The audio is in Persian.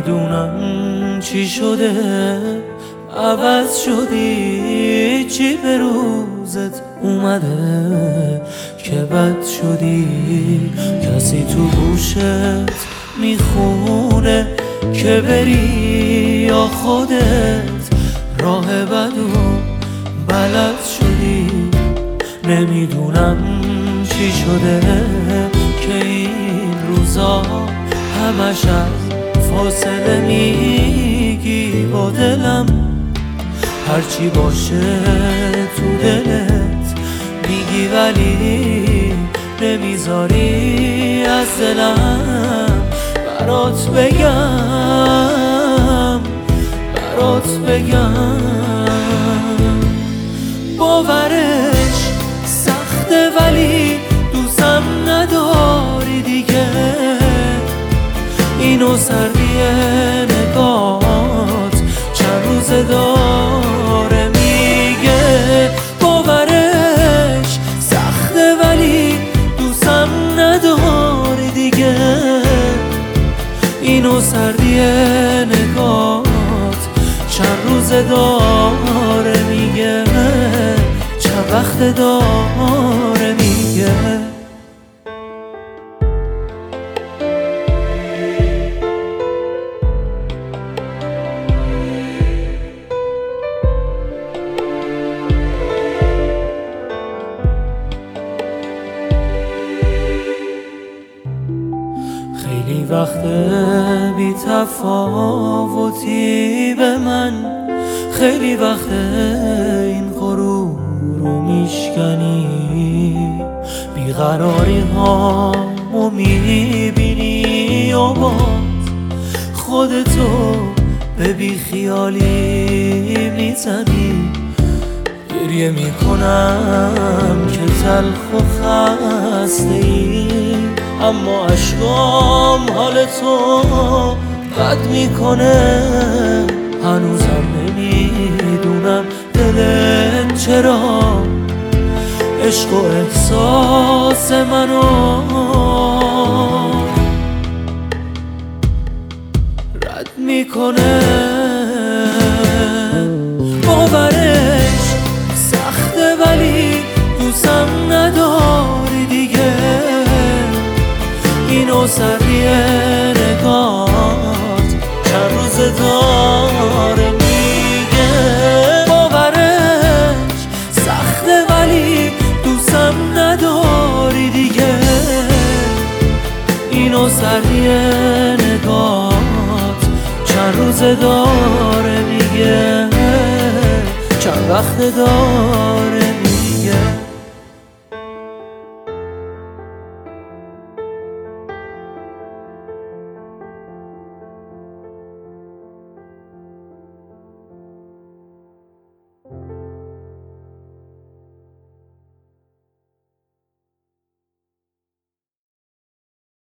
نمیدونم چی شده عوض شدی، چی به روزت اومده که بد شدی. کسی تو گوشت میخونه که بری یا خودت راه بدو بلد شدی. نمیدونم چی شده که این روزا همش از فاصله میگی با دلم، هرچی باشه تو دلت میگی ولی نمیذاری از دلم برات بگم. باورش سخته ولی دوستم نداری دیگه، اینو سردی نگات چند روزه داره میگه. باورش سخته ولی دوستم نداری دیگه، اینو سردی نگات چند روزه داره میگه، چند وقت داره میگه. خیلی وقت بی تفاوتی به من، خیلی وقت این غرور رو میشکنی، بیقراری هامو میبینی و باز خودتو به بیخیالی میزنی. گریه میکنم که تلخ و خسته ای، اما اشکام حالتو بد میکنه. هنوزم نمیدونم دلت چرا عشق و احساس منو رد میکنه. باورش سخته ولی دوستم نداری دیگه، اینو سردی نگات چند روزه داره میگه. باورش سخته ولی دوستم نداری دیگه، اینو سردی نگات چند روزه داره میگه، چند وقت داره